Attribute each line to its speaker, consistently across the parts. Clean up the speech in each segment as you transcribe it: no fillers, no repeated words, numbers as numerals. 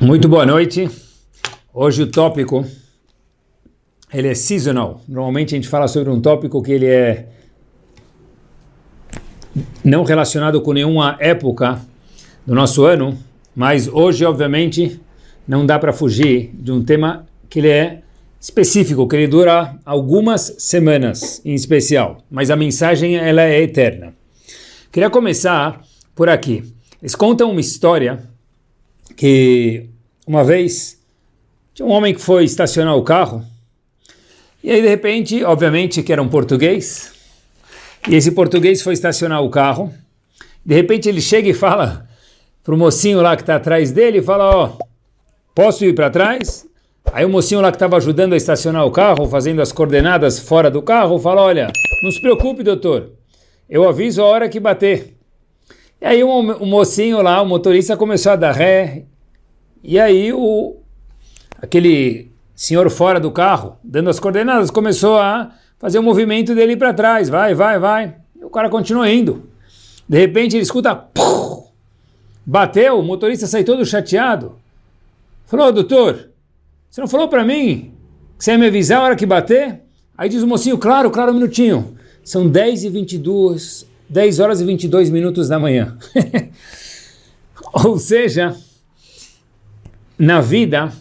Speaker 1: Muito boa noite. Hoje o tópico ele é seasonal. Normalmente a gente fala sobre um tópico que ele é não relacionado com nenhuma época do nosso ano, mas hoje obviamente não dá para fugir de um tema que ele é específico, que ele dura algumas semanas em especial, mas a mensagem ela é eterna. Queria começar por aqui. Eles contam uma história que uma vez tinha um homem que foi estacionar o carro e aí de repente, obviamente que era um português, e esse português foi estacionar o carro, de repente ele chega e fala para o mocinho lá que está atrás dele, fala, posso ir para trás? Aí o mocinho lá que estava ajudando a estacionar o carro, fazendo as coordenadas fora do carro, fala, olha, não se preocupe doutor, eu aviso a hora que bater. E aí o mocinho lá, o motorista começou a dar ré, e aí aquele senhor fora do carro, dando as coordenadas, começou a fazer o movimento dele para trás, vai. E o cara continuou indo. De repente ele escuta, pum, bateu, o motorista saiu todo chateado. Falou, doutor, você não falou para mim que você ia me avisar a hora que bater? Aí diz o mocinho, claro, um minutinho. São 10 horas e 22 minutos da manhã. Ou seja, na vida,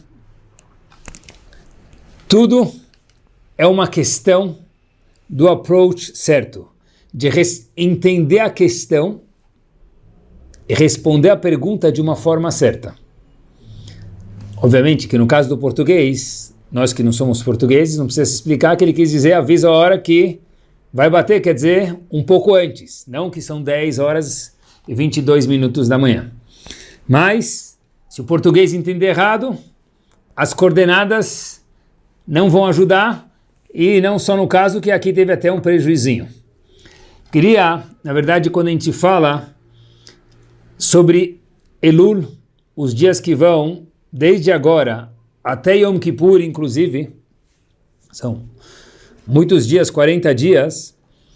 Speaker 1: tudo é uma questão do approach certo, de entender a questão e responder a pergunta de uma forma certa. Obviamente que no caso do português, nós que não somos portugueses, não precisa se explicar que ele quis dizer avisa a hora que vai bater, quer dizer um pouco antes, não que são 10 horas e 22 minutos da manhã. Mas, se o português entender errado, as coordenadas não vão ajudar, e não só no caso que aqui teve até um prejuizinho. Queria, na verdade, quando a gente fala sobre Elul, os dias que vão, desde agora até Yom Kippur, inclusive, são muitos dias, 40 dias,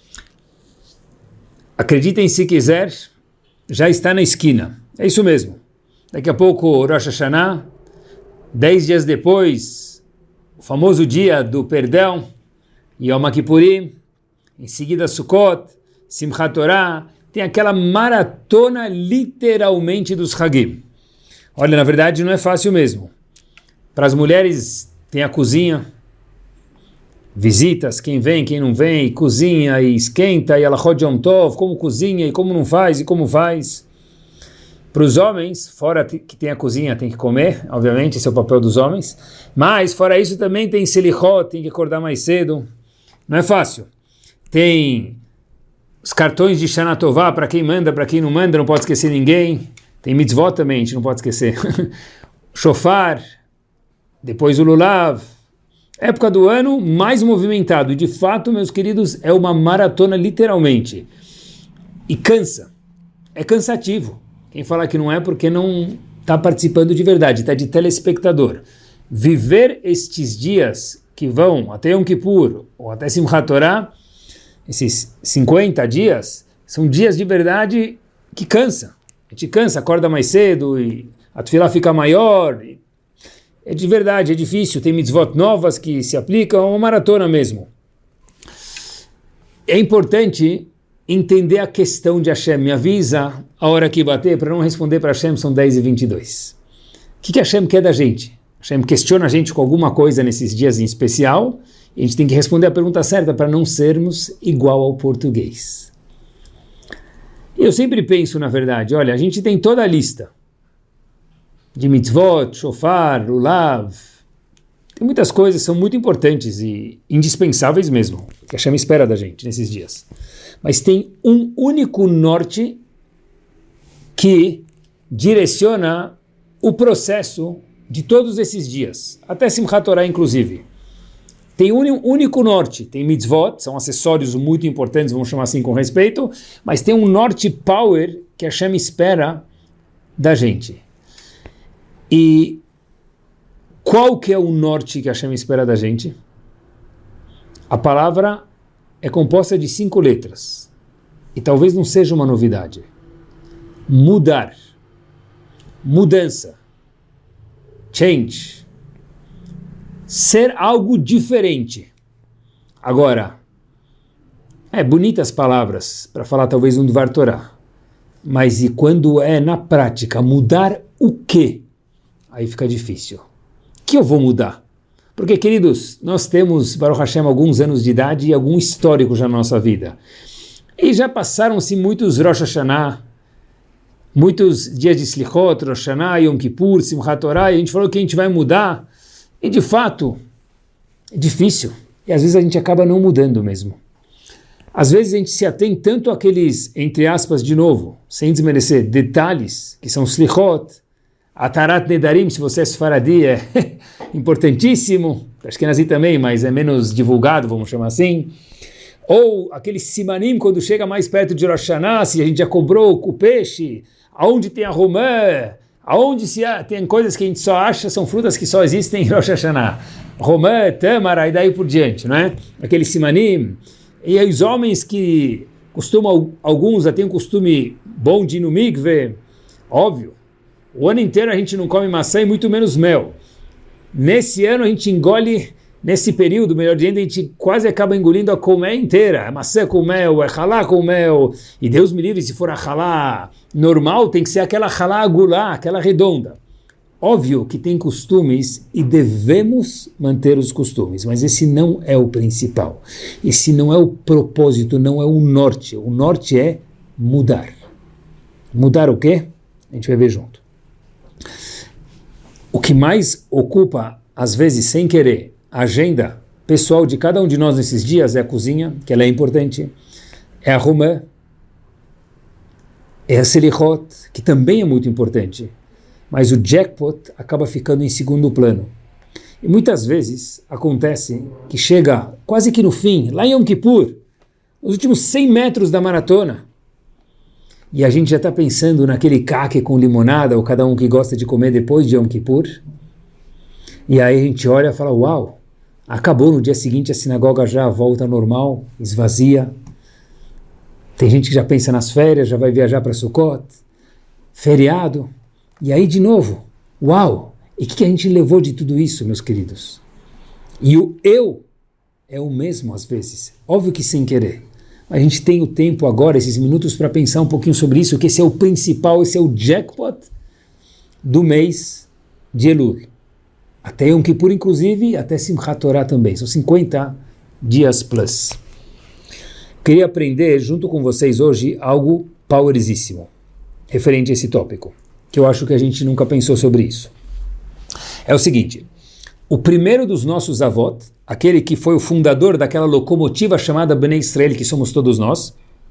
Speaker 1: acreditem se quiser, já está na esquina. É isso mesmo. Daqui a pouco Rosh Hashanah, 10 dias depois, o famoso dia do perdão, Yom Kippurim, em seguida Sukkot, Simchat Torah, tem aquela maratona literalmente dos Hagim. Olha, na verdade não é fácil mesmo. Para as mulheres tem a cozinha, visitas, quem vem, quem não vem, cozinha e esquenta, e Alachot Yom Tov, como cozinha e como não faz e como faz. Para os homens, fora que tem a cozinha, tem que comer, obviamente, esse é o papel dos homens, mas fora isso também tem selichot, tem que acordar mais cedo, não é fácil. Tem os cartões de Shana Tová, para quem manda, para quem não manda, não pode esquecer ninguém. Tem mitzvot também, a gente não pode esquecer. Shofar, depois o Lulav. Época do ano mais movimentado. E de fato, meus queridos, é uma maratona literalmente. E cansa. É cansativo. Quem fala que não é porque não está participando de verdade, está de telespectador. Viver estes dias que vão até Yom Kippur ou até Simchat Torah, esses 50 dias, são dias de verdade que cansa. A gente cansa, acorda mais cedo e a tefilá fica maior. É de verdade, é difícil, tem mitzvot novas que se aplicam, é uma maratona mesmo. É importante entender a questão de Hashem. Me avisa a hora que bater, para não responder para Hashem, são 10h22. O que Hashem quer da gente? Hashem questiona a gente com alguma coisa nesses dias em especial, e a gente tem que responder a pergunta certa para não sermos igual ao português. E eu sempre penso, na verdade, olha, a gente tem toda a lista de mitzvot, shofar, lulav. Tem muitas coisas que são muito importantes e indispensáveis mesmo, que a Hashem espera da gente nesses dias. Mas tem um único norte que direciona o processo de todos esses dias, até Simchat Torah inclusive. Tem um único norte, tem mitzvot, são acessórios muito importantes, vamos chamar assim com respeito, mas tem um norte power que a Hashem espera da gente. E qual que é o norte que a Hashem espera da gente? A palavra é composta de 5 letras. E talvez não seja uma novidade. Mudar. Mudança. change. Ser algo diferente. Agora, bonitas palavras para falar talvez um Dvar Torah. Mas e quando é na prática mudar o quê? Aí fica difícil. O que eu vou mudar? Porque, queridos, nós temos, Baruch Hashem, alguns anos de idade e algum histórico já na nossa vida. E já passaram-se muitos Rosh Hashanah, muitos dias de Slichot, Rosh Hashanah, Yom Kippur, Simchat Torah, e a gente falou que a gente vai mudar. E, de fato, é difícil. E às vezes a gente acaba não mudando mesmo. Às vezes a gente se atém tanto àqueles, entre aspas, de novo, sem desmerecer, detalhes, que são Slichot, Atarat Nedarim, se você é Sfaradi, é importantíssimo, acho que é Nazi também, mas é menos divulgado, vamos chamar assim. Ou aquele Simanim, quando chega mais perto de Rosh Hashanah, se a gente já cobrou o peixe, aonde tem a romã, aonde tem coisas que a gente só acha, são frutas que só existem em Rosh Hashanah. Romã, Tâmara e daí por diante, não é? Aquele Simanim. E aí os homens que costumam, alguns já têm um costume bom de ir no mikve, óbvio, o ano inteiro a gente não come maçã e muito menos mel. Nesse ano a gente engole, nesse período, melhor dizendo, a gente quase acaba engolindo a colmeia inteira. É maçã com mel, é halá com mel. E Deus me livre, se for a halá normal, tem que ser aquela halá agulá, aquela redonda. Óbvio que tem costumes e devemos manter os costumes, mas esse não é o principal. Esse não é o propósito, não é o norte. O norte é mudar. Mudar o quê? A gente vai ver junto. O que mais ocupa, às vezes sem querer, a agenda pessoal de cada um de nós nesses dias é a cozinha, que ela é importante, é a romã, é a selichot, que também é muito importante. Mas o jackpot acaba ficando em segundo plano. E muitas vezes acontece que chega quase que no fim, lá em Yom Kippur, nos últimos 100 metros da maratona, e a gente já está pensando naquele caque com limonada, ou cada um que gosta de comer depois de Yom Kippur, e aí a gente olha e fala, uau, acabou, no dia seguinte a sinagoga já volta ao normal, esvazia, tem gente que já pensa nas férias, já vai viajar para Sukkot, feriado. E aí, de novo, uau! E o que a gente levou de tudo isso, meus queridos? E o eu é o mesmo às vezes. Óbvio que sem querer. Mas a gente tem o tempo agora, esses minutos, para pensar um pouquinho sobre isso, que esse é o principal, esse é o jackpot do mês de Elul. Até Yom Kippur, inclusive, até Simchat Torah também. São 50 dias plus. Queria aprender, junto com vocês hoje, algo powerzíssimo, referente a esse tópico, que eu acho que a gente nunca pensou sobre isso. É o seguinte, o primeiro dos nossos avós, aquele que foi o fundador daquela locomotiva chamada Bnei Israel, que somos todos nós,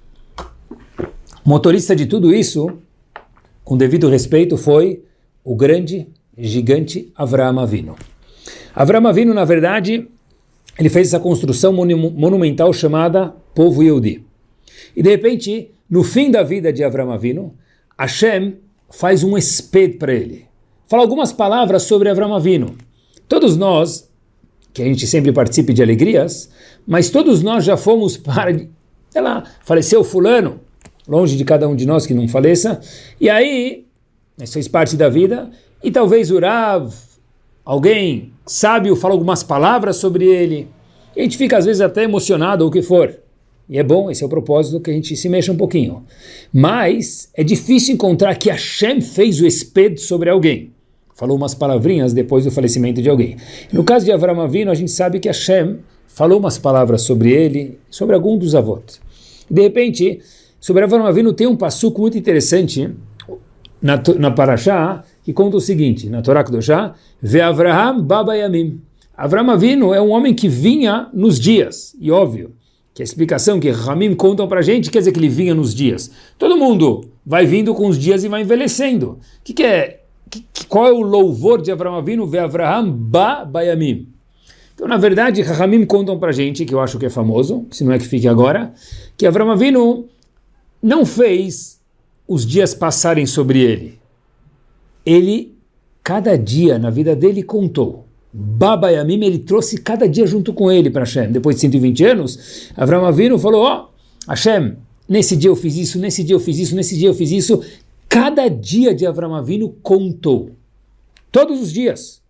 Speaker 1: motorista de tudo isso, com devido respeito, foi o grande, gigante Avraham Avinu. Avraham Avinu, na verdade, ele fez essa construção monumental chamada Povo Yehudi. E de repente, no fim da vida de Avraham Avinu, Hashem faz um espeto para ele. Fala algumas palavras sobre Avraham Avinu. Todos nós, que a gente sempre participe de alegrias, mas todos nós já fomos para, sei lá, faleceu fulano, longe de cada um de nós que não faleça, e aí, isso fez parte da vida, e talvez o Rav, alguém sábio, fala algumas palavras sobre ele, e a gente fica às vezes até emocionado ou o que for. E é bom, esse é o propósito, que a gente se mexa um pouquinho. Mas é difícil encontrar que Hashem fez o espeto sobre alguém. Falou umas palavrinhas depois do falecimento de alguém. No caso de Avraham Avinu, a gente sabe que Hashem falou umas palavras sobre ele, sobre algum dos avós. De repente, sobre Avraham Avinu tem um passuco muito interessante na Parashá, que conta o seguinte, na Torá Kedoshá, Ve Avraham Baba Yamim. Avraham Avinu é um homem que vinha nos dias, e óbvio, que a explicação que Ramim contam para a gente quer dizer que ele vinha nos dias. Todo mundo vai vindo com os dias e vai envelhecendo. Qual é o louvor de Avraham Avinu? Ve Avraham ba bayamim. Então, na verdade, Ramim contam para a gente, que eu acho que é famoso, se não é que fique agora, que Avraham Avinu não fez os dias passarem sobre ele. Ele, cada dia na vida dele, contou. Baba Yamim, ele trouxe cada dia junto com ele para Hashem. Depois de 120 anos, Avraham Avinu falou, Hashem, nesse dia eu fiz isso, nesse dia eu fiz isso, nesse dia eu fiz isso. Cada dia de Avraham Avinu contou. Todos os dias.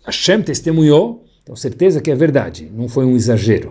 Speaker 1: Hashem testemunhou, então certeza que é verdade, não foi um exagero.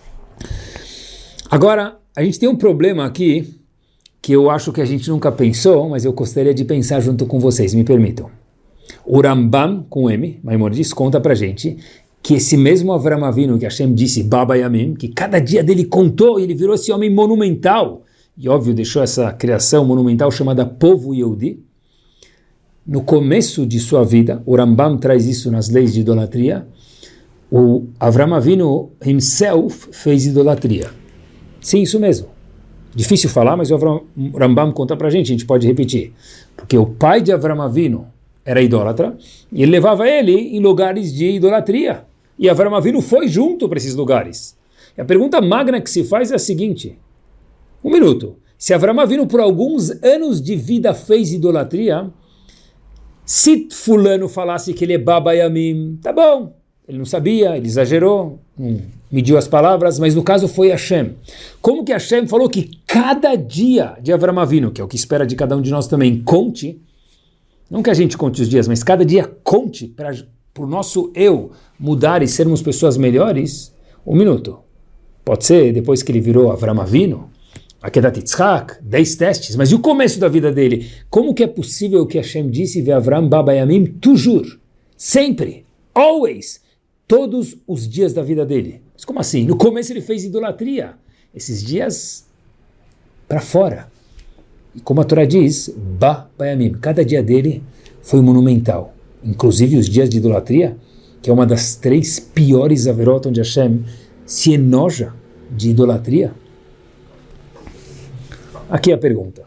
Speaker 1: Agora, a gente tem um problema aqui, que eu acho que a gente nunca pensou, mas eu gostaria de pensar junto com vocês, me permitam. O Rambam, com M, Maimonides, conta pra gente que esse mesmo Avram Avinu, que Hashem disse, Baba Yamim, que cada dia dele contou e ele virou esse homem monumental, e óbvio, deixou essa criação monumental chamada Povo Yehudi. No começo de sua vida, o Rambam traz isso nas leis de idolatria, o Avram Avinu himself fez idolatria. Sim, isso mesmo. Difícil falar, mas o Rambam conta pra gente pode repetir. Porque o pai de Avram Avinu era idólatra, e ele levava ele em lugares de idolatria. E Avram Avinu foi junto para esses lugares. E a pergunta magna que se faz é a seguinte: um minuto. Se Avram Avinu por alguns anos de vida fez idolatria, se fulano falasse que ele é Baba Yamim, tá bom. Ele não sabia, ele exagerou, não mediu as palavras, mas no caso foi Hashem. Como que Hashem falou que cada dia de Avram Avinu, que é o que espera de cada um de nós também, conte, não que a gente conte os dias, mas cada dia conte para o nosso eu mudar e sermos pessoas melhores, um minuto. Pode ser depois que ele virou Avram Avinu, Akedat Yitzhak, 10 testes, mas e o começo da vida dele? Como que é possível que Hashem disse ve Avram Baba Yamim, toujours, sempre, always, todos os dias da vida dele? Mas como assim? No começo ele fez idolatria, esses dias para fora. E como a Torá diz, Baba Yamim, cada dia dele foi monumental, inclusive os dias de idolatria, que é uma das 3 piores averot onde Hashem se enoja de idolatria. Aqui é a pergunta.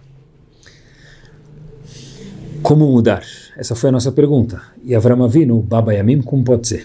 Speaker 1: Como mudar? Essa foi a nossa pergunta. E Avram Avinu, Baba Yamim, como pode ser?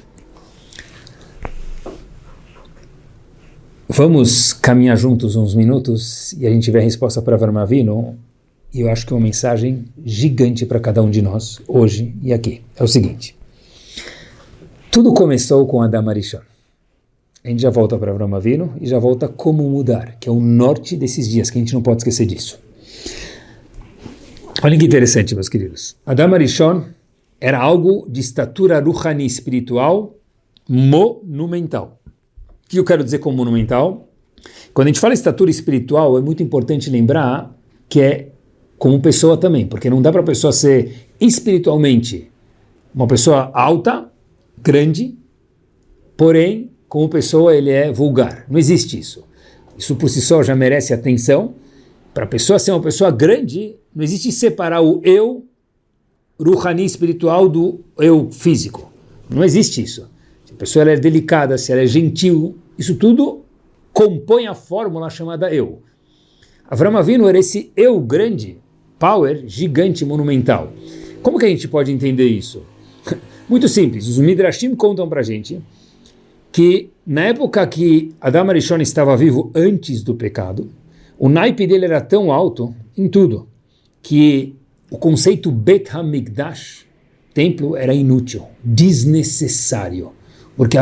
Speaker 1: Vamos caminhar juntos uns minutos e a gente vê a resposta para Avram Avinu. E eu acho que é uma mensagem gigante para cada um de nós, hoje e aqui. É o seguinte. Tudo começou com Adam Arishon. A gente já volta para Avram Avinu e já volta como mudar, que é o norte desses dias, que a gente não pode esquecer disso. Olha que interessante, meus queridos. Adam Arishon era algo de estatura ruhani, espiritual, monumental. O que eu quero dizer com monumental? Quando a gente fala estatura espiritual, é muito importante lembrar que é como pessoa também, porque não dá para a pessoa ser espiritualmente uma pessoa alta, grande, porém, como pessoa ele é vulgar. Não existe isso. Isso por si só já merece atenção. Para a pessoa ser uma pessoa grande, não existe separar o eu ruhani espiritual do eu físico. Não existe isso. Se a pessoa ela é delicada, se ela é gentil, isso tudo compõe a fórmula chamada eu. Avram Avinu era esse eu grande, power, gigante, monumental. Como que a gente pode entender isso? Muito simples. Os Midrashim contam para a gente que na época que Adam Arishon estava vivo antes do pecado, o naipe dele era tão alto em tudo, que o conceito Bet HaMikdash, templo, era inútil, desnecessário. Porque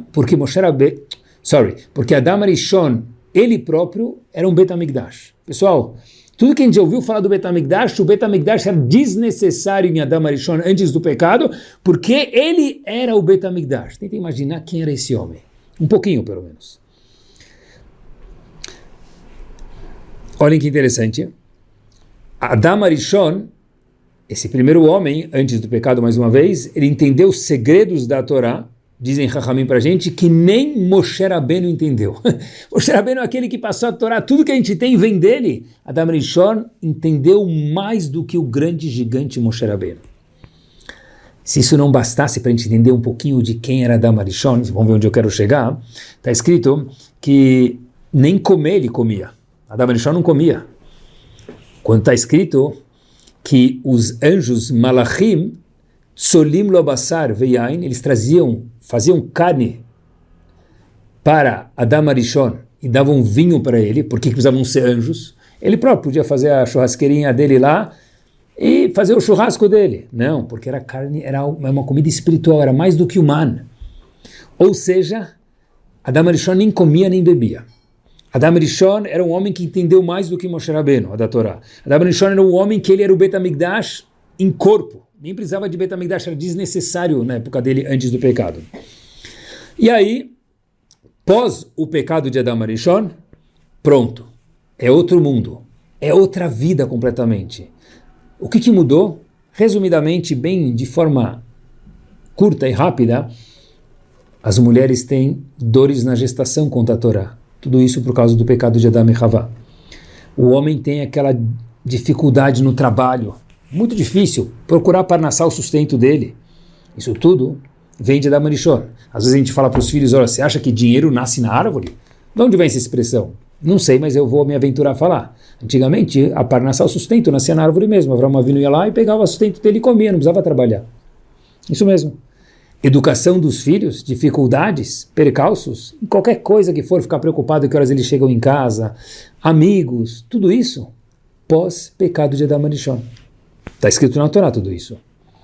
Speaker 1: porque Adam Arishon, ele próprio, era um Bet HaMikdash. Pessoal, tudo que a gente já ouviu falar do Bet HaMikdash, o Bet HaMikdash era desnecessário em Adam Arishon antes do pecado, porque ele era o Bet HaMikdash. Tenta imaginar quem era esse homem. Um pouquinho, pelo menos. Olhem que interessante. Adam Arishon, esse primeiro homem, antes do pecado mais uma vez, ele entendeu os segredos da Torá, dizem Chachamim pra gente, que nem Moshe Rabbeinu entendeu. Moshe Rabbeinu é aquele que passou a Torá, tudo que a gente tem vem dele. Adam Arishon entendeu mais do que o grande gigante Moshe Rabbeinu. Se isso não bastasse para a gente entender um pouquinho de quem era Adam Arishon, vamos ver onde eu quero chegar, está escrito que nem comer ele comia. Adam Arishon não comia. Quando está escrito que os anjos Malachim, Tsolim lo basar veyain, eles faziam carne para Adam Arishon e davam vinho para ele, porque precisavam ser anjos. Ele próprio podia fazer a churrasqueirinha dele lá e fazer o churrasco dele. Não, porque era carne, era uma comida espiritual, era mais do que humana. Ou seja, Adam Arishon nem comia nem bebia. Adam Arishon era um homem que entendeu mais do que Moshe Rabbeinu, a da Torá. Adam Arishon era um homem que ele era o Bet HaMikdash em corpo, Nem precisava de Beit HaMikdash, era desnecessário na época dele, antes do pecado. E aí, pós o pecado de Adam Arishon, pronto, é outro mundo, é outra vida completamente. O que mudou? Resumidamente, bem de forma curta e rápida, as mulheres têm dores na gestação contra a Torá. Tudo isso por causa do pecado de Adam e Havá. O homem tem aquela dificuldade no trabalho, muito difícil, procurar parnassar o sustento dele. Isso tudo vem de Adam Arishon. Às vezes a gente fala para os filhos, olha, você acha que dinheiro nasce na árvore? De onde vem essa expressão? Não sei, mas eu vou me aventurar a falar. Antigamente, a parnassar o sustento nascia na árvore mesmo. Avraham Avinu ia lá e pegava o sustento dele e comia, não precisava trabalhar. Isso mesmo. Educação dos filhos, dificuldades, percalços, qualquer coisa que for, ficar preocupado que horas eles chegam em casa, amigos, tudo isso, pós-pecado de Adam Arishon. Está escrito na Torá tudo isso.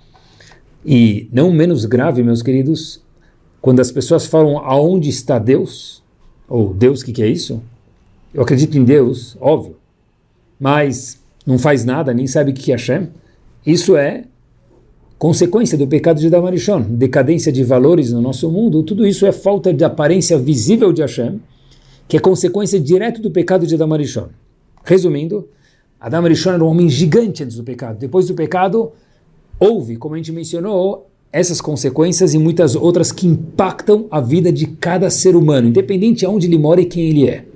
Speaker 1: E não menos grave, meus queridos, quando as pessoas falam aonde está Deus, ou Deus, o que é isso? Eu acredito em Deus, óbvio, mas não faz nada, nem sabe o que é Hashem. Isso é consequência do pecado de Adam Arishon, decadência de valores no nosso mundo. Tudo isso é falta de aparência visível de Hashem, que é consequência direta do pecado de Adam Arishon. Resumindo, Adam Arishon era um homem gigante antes do pecado. Depois do pecado, houve, como a gente mencionou, essas consequências e muitas outras que impactam a vida de cada ser humano, independente de onde ele mora e quem ele é.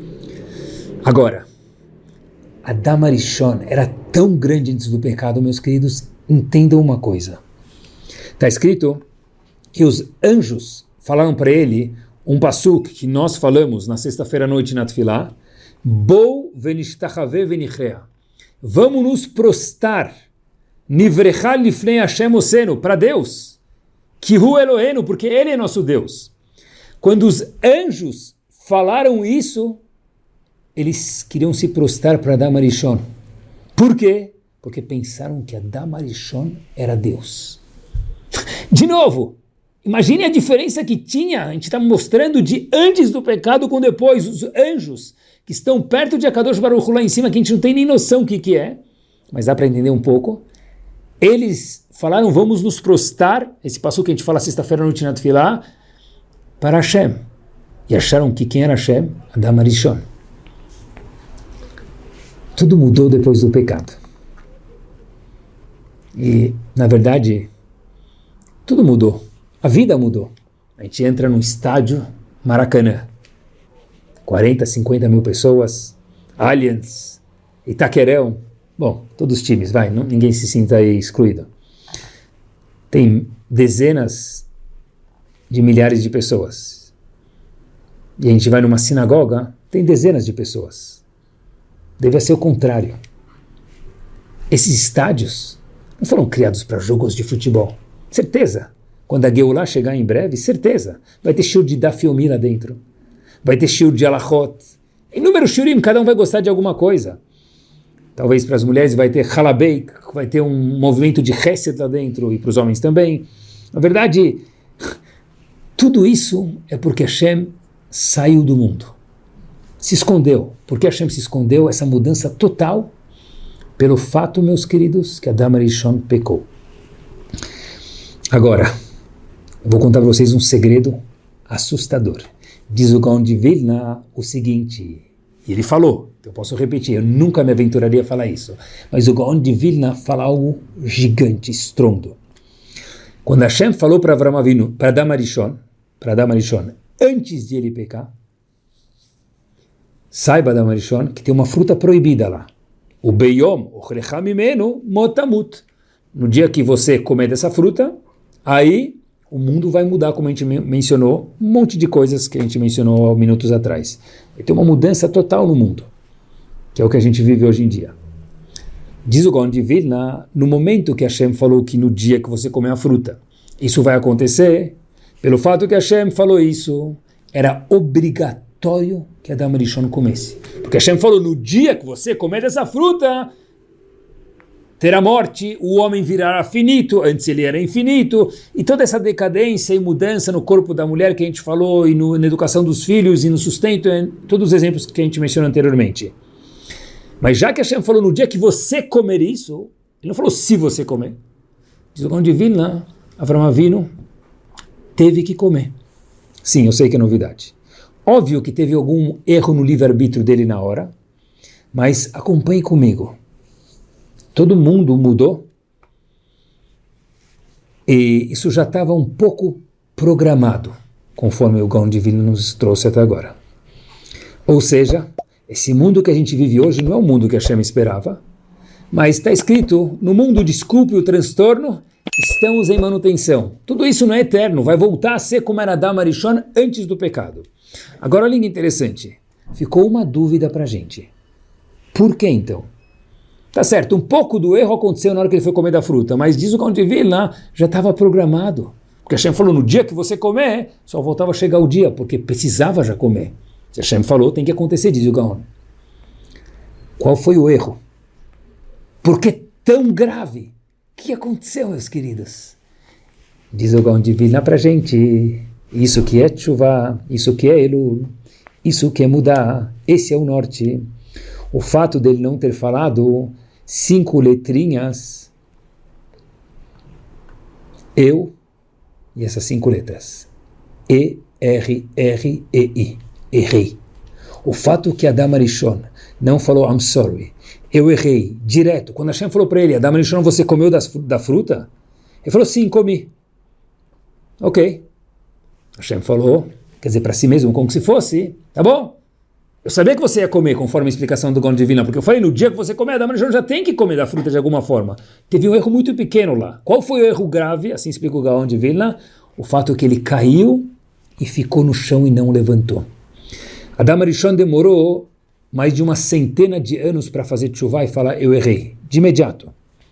Speaker 1: Agora, Adam Arishon era tão grande antes do pecado, meus queridos, entendam uma coisa. Está escrito que os anjos falaram para ele um pasuk que nós falamos na sexta-feira à noite na Tfilá, Bou venishtachave venichrea. Vamos nos prostar, nivrecha lifnei Hashem osenu, para Deus, Kihu Elohenu, porque Ele é nosso Deus. Quando os anjos falaram isso, eles queriam se prostrar para Adam Arishon. Por quê? Porque pensaram que Adam Arishon era Deus. De novo, imagine a diferença que tinha, a gente está mostrando de antes do pecado com depois, os anjos que estão perto de Akadosh Baruch Hu lá em cima, que a gente não tem nem noção o que é, mas dá para entender um pouco. Eles falaram, vamos nos prostrar, esse passo que a gente fala sexta-feira à noite na Tefilá, para Hashem. E acharam que quem era Hashem? Adam Arishon. Tudo mudou depois do pecado. E, na verdade, tudo mudou. A vida mudou. A gente entra num estádio Maracanã. 40, 50 mil pessoas, Allianz, Itaquerão. Bom, todos os times, vai, ninguém se sinta aí excluído. Tem dezenas de milhares de pessoas. E a gente vai numa sinagoga, tem dezenas de pessoas. Deve ser o contrário. Esses estádios não foram criados para jogos de futebol. Certeza. Quando a Geulah chegar em breve, certeza. Vai ter shiur de Daf Yomi lá dentro. Vai ter shiur de Alachot. Inúmeros shiurim, cada um vai gostar de alguma coisa. Talvez para as mulheres vai ter Halabeik, vai ter um movimento de Chesed lá dentro, e para os homens também. Na verdade, tudo isso é porque Hashem saiu do mundo. Se escondeu. Porque Hashem se escondeu, essa mudança total, pelo fato, meus queridos, que Adam Arishon pecou. Agora, eu vou contar para vocês um segredo assustador. Diz o Gaon de Vilna o seguinte, e ele falou, eu posso repetir, eu nunca me aventuraria a falar isso, mas o Gaon de Vilna fala algo gigante, estrondo. Quando Hashem falou para Avraham Avinu, para Adam Arishon, antes de ele pecar, saiba, Adam Arishon, que tem uma fruta proibida lá. O Beyom, o Chrechamimenu, Motamut. No dia que você comer dessa fruta, aí o mundo vai mudar, como a gente mencionou, um monte de coisas que a gente mencionou há minutos atrás. Vai ter uma mudança total no mundo, que é o que a gente vive hoje em dia. Diz o Gaon de Vilna, no momento que Hashem falou que no dia que você comer a fruta, isso vai acontecer, pelo fato que Hashem falou isso, era obrigatório que Adam Arishon comesse. Porque Hashem falou, no dia que você comer dessa fruta, terá morte, o homem virará finito, antes ele era infinito, e toda essa decadência e mudança no corpo da mulher que a gente falou, e na educação dos filhos, e no sustento, todos os exemplos que a gente mencionou anteriormente. Mas já que Hashem falou no dia que você comer isso, ele não falou se você comer. Diz o Gaon de Vilna, Avraham Avinu teve que comer. Sim, eu sei que é novidade. Óbvio que teve algum erro no livre-arbítrio dele na hora, mas acompanhe comigo. Todo mundo mudou e isso já estava um pouco programado, conforme o Gaon de Vilna nos trouxe até agora. Ou seja, esse mundo que a gente vive hoje não é o mundo que Hashem esperava, mas está escrito, no mundo o desculpe e o transtorno, estamos em manutenção. Tudo isso não é eterno, vai voltar a ser como era Adam Arishon antes do pecado. Agora, olha que interessante, ficou uma dúvida para a gente. Por que então? Tá certo, um pouco do erro aconteceu na hora que ele foi comer da fruta, mas diz o Gaon de Vilna, já estava programado. Porque Hashem falou, no dia que você comer, só voltava a chegar o dia, porque precisava já comer. Se Hashem falou, tem que acontecer, diz o Gaon. Qual foi o erro? Por que tão grave? O que aconteceu, meus queridos? Diz o Gaon de Vilna para a gente, isso que é Teshuvah, isso que é Elul, isso que é mudar, esse é o norte. O fato dele não ter falado 5 letrinhas, eu, e essas 5 letras, E, R, R, E, I, errei. O fato que Adam Arishon não falou I'm sorry, eu errei, direto. Quando Hashem falou para ele, Adam Arishon, você comeu da fruta? Ele falou, sim, comi. Ok. Hashem falou, quer dizer, para si mesmo, como se fosse, tá bom? Eu sabia que você ia comer, conforme a explicação do Gaon de Vilna, porque eu falei, no dia que você comer, Adam Arishon já tem que comer da fruta de alguma forma. Teve um erro muito pequeno lá. Qual foi o erro grave? Assim explica o Gaon de Vilna. O fato que ele caiu e ficou no chão e não levantou. Adam Arishon demorou mais de uma centena de anos para fazer teshuvah e falar, eu errei, de imediato.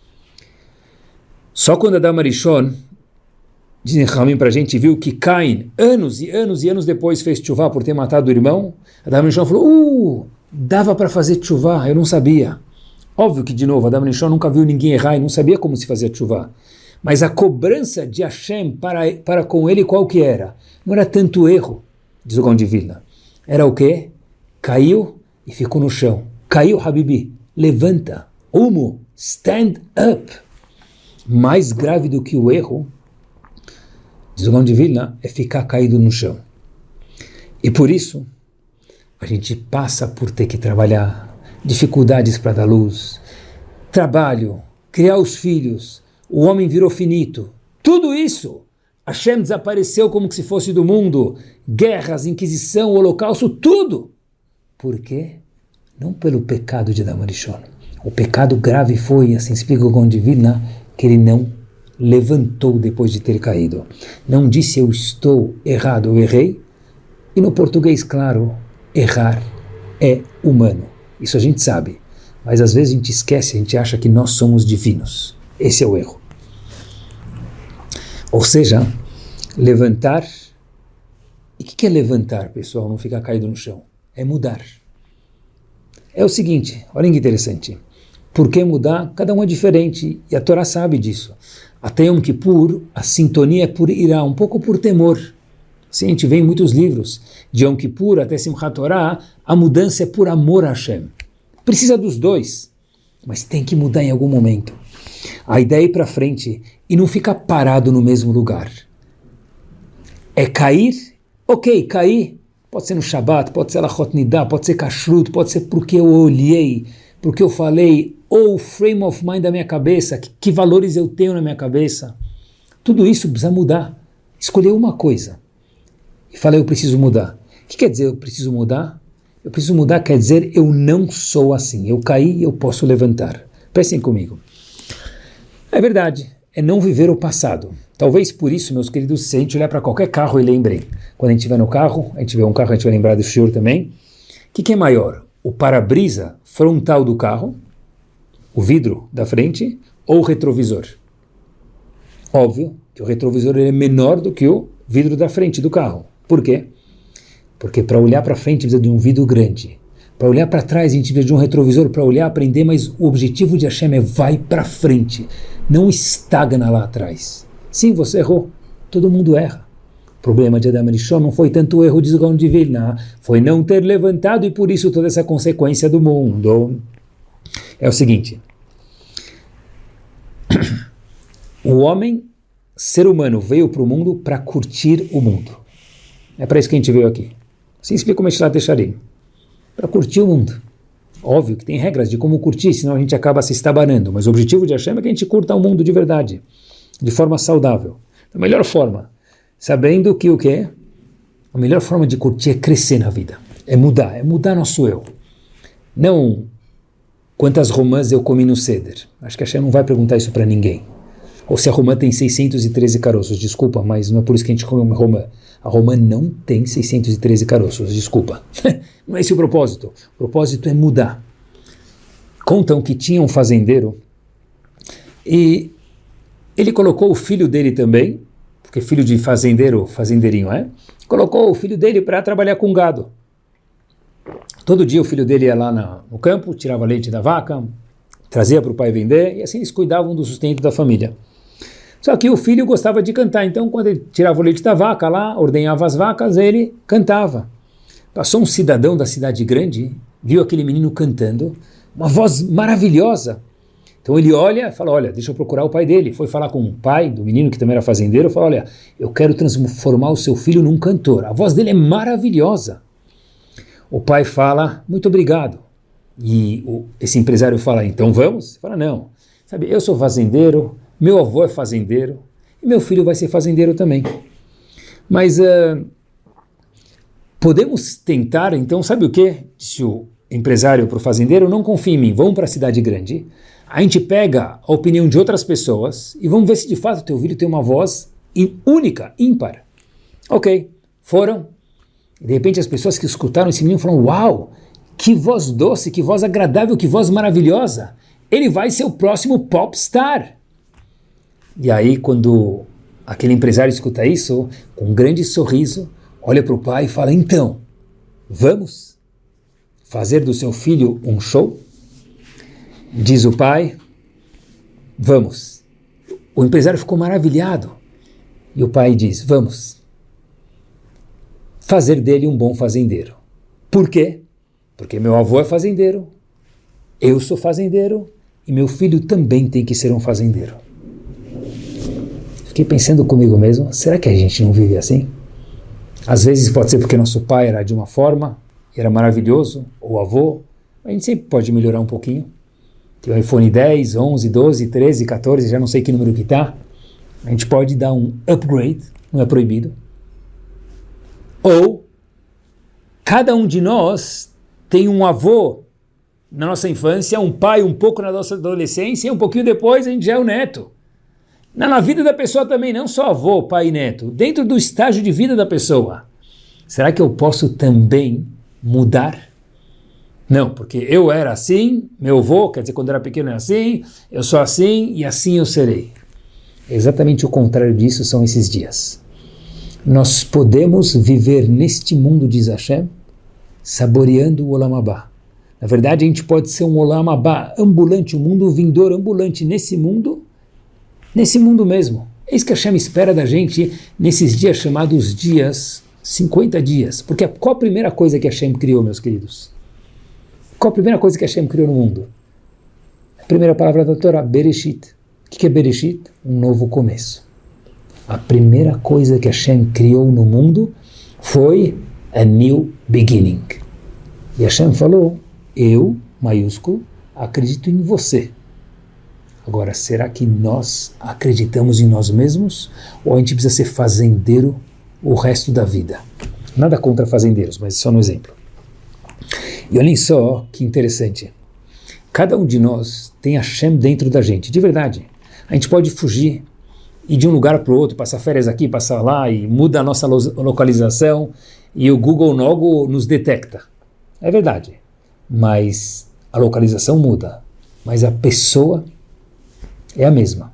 Speaker 1: Só quando Adam Arishon, dizem Ramim para a gente, viu que Caim, anos e anos e anos depois, fez teshuvah por ter matado o irmão, Adam Arishon falou, dava para fazer teshuvah, eu não sabia. Óbvio que, de novo, Adam Arishon nunca viu ninguém errar e não sabia como se fazia teshuvah. Mas a cobrança de Hashem para com ele, qual que era? Não era tanto erro, diz o Gaon de Vilna. Era o quê? Caiu e ficou no chão. Caiu, Habibi, levanta. Umu, stand up. Mais grave do que o erro, diz o Gaon de Vilna, é ficar caído no chão. E por isso, a gente passa por ter que trabalhar, dificuldades para dar luz, trabalho, criar os filhos, o homem virou finito. Tudo isso, Hashem desapareceu como se fosse do mundo, guerras, inquisição, holocausto, tudo. Por quê? Não pelo pecado de Adam Arishon. O pecado grave foi, assim explica o Gaon de Vilna, que ele não levantou depois de ter caído. Não disse eu estou errado, eu errei. E no português, claro, errar é humano. Isso a gente sabe. Mas às vezes a gente esquece, a gente acha que nós somos divinos. Esse é o erro. Ou seja, levantar. E o que é levantar, pessoal? Não ficar caído no chão. É mudar. É o seguinte, olha que interessante. Por que mudar? Cada um é diferente. E a Torá sabe disso. Até Yom Kippur, a sintonia é por irá, um pouco por temor. Sim, a gente vê em muitos livros. De Yom Kippur até Simchat Torah, a mudança é por amor a Hashem. Precisa dos dois. Mas tem que mudar em algum momento. A ideia é ir para frente e não ficar parado no mesmo lugar. É cair? Ok, cair. Pode ser no Shabbat, pode ser Lachot Nidah, pode ser Kashrut, pode ser porque eu olhei, porque eu falei, ou o frame of mind da minha cabeça, que valores eu tenho na minha cabeça. Tudo isso precisa mudar. Escolher uma coisa. E falei, eu preciso mudar. O que quer dizer eu preciso mudar? Eu preciso mudar quer dizer eu não sou assim. Eu caí e eu posso levantar. Prestem comigo. É verdade, é não viver o passado. Talvez por isso, meus queridos, se a gente olhar para qualquer carro e lembrem, quando a gente vai no carro, a gente vê um carro, a gente vai lembrar do senhor também. O que é maior? O para-brisa frontal do carro, o vidro da frente, ou o retrovisor? Óbvio que o retrovisor é menor do que o vidro da frente do carro. Por quê? Porque para olhar para frente precisa de um vidro grande. Para olhar para trás a gente precisa de um retrovisor para olhar, aprender, mas o objetivo de Hashem é vai para frente, não estagna lá atrás. Sim, você errou, todo mundo erra. O problema de Adam Arishon não foi tanto o erro de Gaon de Vilna, foi não ter levantado e por isso toda essa consequência do mundo. É o seguinte, O homem, ser humano, veio para o mundo para curtir o mundo. É para isso que a gente veio aqui. Assim explica o Meshilat Yesharim. Para curtir o mundo. Óbvio que tem regras de como curtir, senão a gente acaba se estabanando. Mas o objetivo de Hashem é que a gente curta o mundo de verdade, de forma saudável. Da melhor forma, sabendo que o quê? A melhor forma de curtir é crescer na vida. É mudar nosso eu. Não quantas romãs eu comi no Seder. Acho que a Hashem não vai perguntar isso para ninguém. Ou se a romã tem 613 caroços. Desculpa, mas não é por isso que a gente come romã. A romã não tem 613 caroços, desculpa. Não é esse o propósito. O propósito é mudar. Contam que tinha um fazendeiro e ele colocou o filho dele também, porque filho de fazendeiro, fazendeirinho é, colocou o filho dele para trabalhar com gado. Todo dia o filho dele ia lá no campo, tirava leite da vaca, trazia para o pai vender, e assim eles cuidavam do sustento da família. Só que o filho gostava de cantar, então quando ele tirava o leite da vaca lá, ordenhava as vacas, ele cantava. Passou um cidadão da cidade grande, viu aquele menino cantando, uma voz maravilhosa. Então ele olha e fala, olha, deixa eu procurar o pai dele. Foi falar com o pai do menino, que também era fazendeiro, falou, olha, eu quero transformar o seu filho num cantor. A voz dele é maravilhosa. O pai fala, muito obrigado. E esse empresário fala, então vamos? Ele fala, não. Sabe, eu sou fazendeiro, meu avô é fazendeiro, e meu filho vai ser fazendeiro também. Mas podemos tentar, então, sabe o quê? Disse o empresário para o fazendeiro, não confia em mim, vamos para a cidade grande, a gente pega a opinião de outras pessoas e vamos ver se de fato o teu filho tem uma voz única, ímpar. Ok, foram. De repente as pessoas que escutaram esse menino falaram, uau, que voz doce, que voz agradável, que voz maravilhosa. Ele vai ser o próximo popstar. E aí quando aquele empresário escuta isso, com um grande sorriso, olha para o pai e fala, então, vamos fazer do seu filho um show? Diz o pai, vamos. O empresário ficou maravilhado. E o pai diz, vamos fazer dele um bom fazendeiro. Por quê? Porque meu avô é fazendeiro, eu sou fazendeiro e meu filho também tem que ser um fazendeiro. Fiquei pensando comigo mesmo, será que a gente não vive assim? Às vezes pode ser porque nosso pai era de uma forma, era maravilhoso, ou avô, a gente sempre pode melhorar um pouquinho. Tem o iPhone 10, 11, 12, 13, 14, já não sei que número que está. A gente pode dar um upgrade, não é proibido. Ou, cada um de nós tem um avô na nossa infância, um pai um pouco na nossa adolescência, e um pouquinho depois a gente já é o neto. Na vida da pessoa também, não só avô, pai e neto, dentro do estágio de vida da pessoa. Será que eu posso também mudar? Não, porque eu era assim, meu avô, quer dizer, quando eu era pequeno era assim, eu sou assim e assim eu serei. Exatamente o contrário disso são esses dias. Nós podemos viver neste mundo, diz Hashem, saboreando o Olam Haba. Na verdade, a gente pode ser um Olam Haba ambulante, um mundo vindouro ambulante nesse mundo mesmo. É isso que Hashem espera da gente nesses dias chamados dias, 50 dias. Porque qual a primeira coisa que Hashem criou, meus queridos? Qual a primeira coisa que Hashem criou no mundo? A primeira palavra da Torá, Bereshit. O que é Bereshit? Um novo começo. A primeira coisa que Hashem criou no mundo foi a new beginning. E Hashem falou, eu, maiúsculo, acredito em você. Agora, será que nós acreditamos em nós mesmos? Ou a gente precisa ser fazendeiro o resto da vida? Nada contra fazendeiros, mas só no exemplo. E olhem só que interessante. Cada um de nós tem Hashem dentro da gente, de verdade. A gente pode fugir, ir de um lugar para o outro, passar férias aqui, passar lá, e muda a nossa localização, e o Google logo nos detecta. É verdade. Mas a localização muda. Mas a pessoa é a mesma.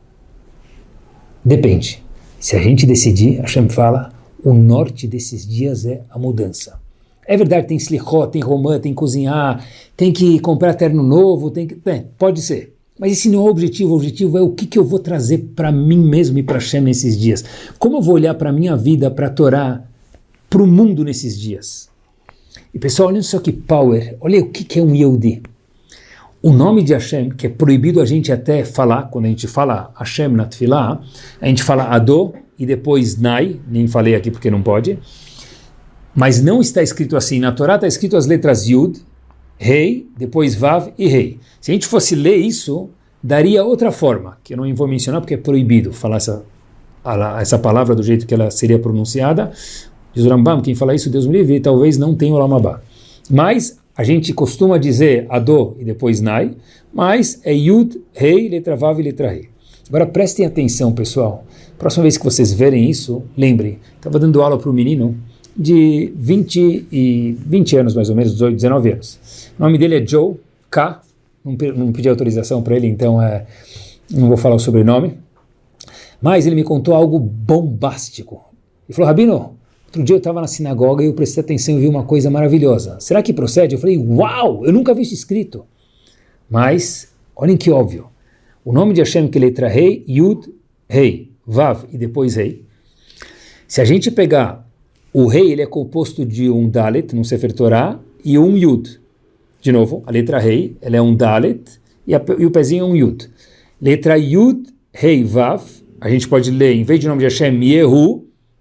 Speaker 1: Depende. Se a gente decidir, Hashem fala, o norte desses dias é a mudança. É verdade, tem slichot, tem romã, tem que cozinhar, tem que comprar terno novo, pode ser. Mas esse não é o objetivo. O objetivo é o que eu vou trazer para mim mesmo e para Hashem nesses dias. Como eu vou olhar para a minha vida, para a Torá, para o mundo nesses dias. E pessoal, olha só que power. Olha o que é um Yehudi. o nome de Hashem, que é proibido a gente até falar, quando a gente fala Hashem na Tfilah, a gente fala Adô e depois Nai, nem falei aqui porque não pode, mas não está escrito assim. Na Torá está escrito as letras Yud, Rei, depois Vav e Rei. Se a gente fosse ler isso, daria outra forma, que eu não vou mencionar porque é proibido falar essa palavra do jeito que ela seria pronunciada. Diz o Rambam, quem fala isso, Deus me livre, talvez não tenha o Olam Haba. Mas a gente costuma dizer Adô e depois Nai, mas é Yud, Rei, letra Vav e letra Rei. Agora prestem atenção, pessoal. Próxima vez que vocês verem isso, lembrem, estava dando aula para um menino de 20 anos mais ou menos, 18, 19 anos. O nome dele é Joe K. Não pedi autorização para ele, então não vou falar o sobrenome. Mas ele me contou algo bombástico. Ele falou, Rabino, outro dia eu estava na sinagoga e eu prestei atenção e vi uma coisa maravilhosa. Será que procede? Eu falei, uau, eu nunca vi isso escrito. Mas, olhem que óbvio. O nome de Hashem, que é letra Rei, Yud, Rei, Vav e depois Rei. Se a gente pegar o Rei, ele é composto de um Dalet, no Sefer Torah, e um Yud. De novo, a letra Rei, ela é um Dalet, e o pezinho é um Yud. Letra Yud, Rei, Vav, a gente pode ler, em vez de nome de Hashem, Yehu,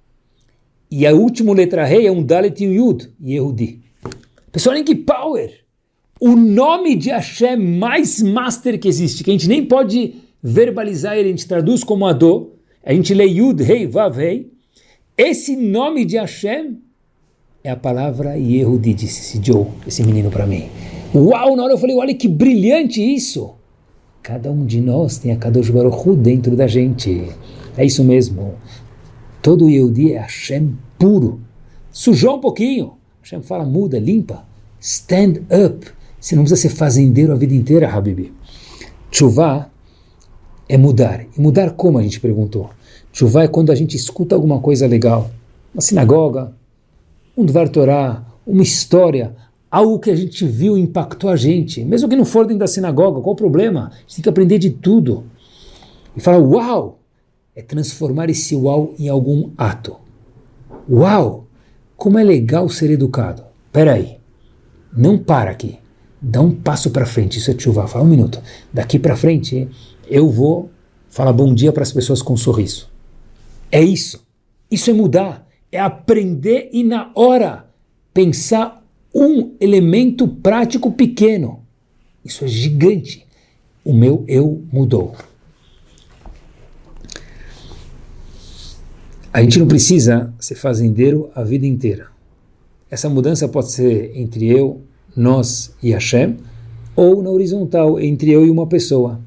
Speaker 1: e a última letra Rei é um Dalet e um Yud, Yehudi. Pessoal, olhem que power! O nome de Hashem mais master que existe, que a gente nem pode verbalizar ele, a gente traduz como Adô, a gente lê Yud, Rei, Vav, Rei. Esse nome de Hashem é a palavra Yehudi, disse esse Joe, esse menino para mim. Uau, na hora eu falei, olha que brilhante isso! Cada um de nós tem a Kadosh Baruch Hu dentro da gente. É isso mesmo. Todo Yehudi é Hashem puro. Sujou um pouquinho. Hashem fala, muda, limpa. Stand up. Você não precisa ser fazendeiro a vida inteira, Habibi. Tchuvá é mudar. E mudar como, a gente perguntou? Tchuvá é quando a gente escuta alguma coisa legal. Uma sinagoga, um Dvar Torah, uma história, algo que a gente viu e impactou a gente. Mesmo que não for dentro da sinagoga, qual o problema? A gente tem que aprender de tudo. E falar, uau! É transformar esse uau em algum ato. Uau! Como é legal ser educado. Peraí, não para aqui. Dá um passo para frente. Isso é tchuvá. Fala um minuto. Daqui para frente, eu vou falar bom dia para as pessoas com um sorriso. É isso. Isso é mudar. É aprender e na hora pensar um elemento prático pequeno. Isso é gigante. O meu eu mudou. A gente não precisa ser fazendeiro a vida inteira. Essa mudança pode ser entre eu, nós e Hashem, ou na horizontal, entre eu e uma pessoa.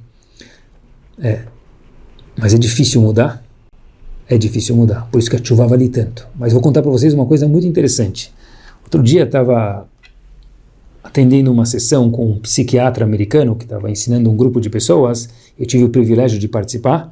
Speaker 1: Mas é difícil mudar? É difícil mudar, por isso que a tchuvá vale tanto. Mas vou contar para vocês uma coisa muito interessante. Outro dia estava atendendo uma sessão com um psiquiatra americano que estava ensinando um grupo de pessoas. Eu tive o privilégio de participar.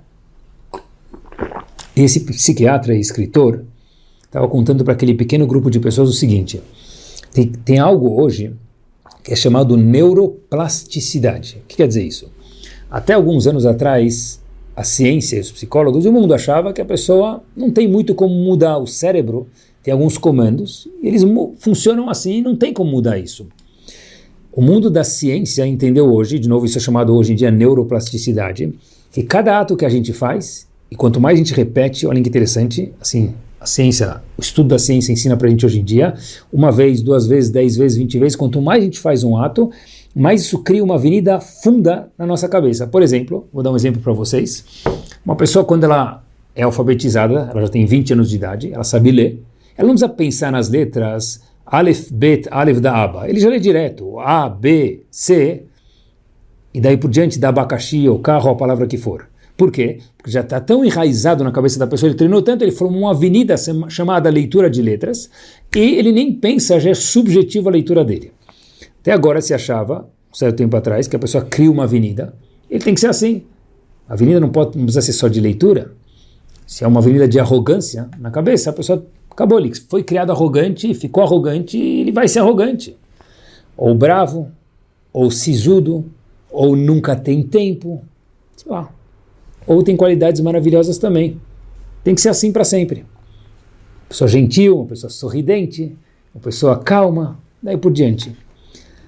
Speaker 1: Esse psiquiatra e escritor estava contando para aquele pequeno grupo de pessoas o seguinte: tem algo hoje que é chamado neuroplasticidade. O que quer dizer isso? Até alguns anos atrás, a ciência, os psicólogos e o mundo achava que a pessoa não tem muito como mudar o cérebro, tem alguns comandos, e eles funcionam assim e não tem como mudar isso. O mundo da ciência entendeu hoje, de novo isso é chamado hoje em dia neuroplasticidade, que cada ato que a gente faz, e quanto mais a gente repete, olha que interessante, assim, a ciência, o estudo da ciência ensina para a gente hoje em dia, 1 vez, 2 vezes, 10 vezes, 20 vezes, quanto mais a gente faz um ato, mais isso cria uma avenida funda na nossa cabeça. Por exemplo, vou dar um exemplo para vocês, uma pessoa quando ela é alfabetizada, ela já tem 20 anos de idade, ela sabe ler, ela não precisa pensar nas letras Aleph, Bet, Aleph da Aba, ele já lê direto, A, B, C, e daí por diante da abacaxi ou carro, a palavra que for. Por quê? Porque já está tão enraizado na cabeça da pessoa, ele treinou tanto, ele formou uma avenida chamada leitura de letras, e ele nem pensa, já é subjetiva a leitura dele. Até agora se achava, um certo tempo atrás, que a pessoa cria uma avenida, ele tem que ser assim. A avenida não precisa ser só de leitura. Se é uma avenida de arrogância na cabeça, a pessoa acabou, ele foi criado arrogante, ficou arrogante e ele vai ser arrogante. Ou bravo, ou sisudo, ou nunca tem tempo, sei lá. Ou tem qualidades maravilhosas também. Tem que ser assim para sempre. Uma pessoa gentil, uma pessoa sorridente, uma pessoa calma, daí por diante.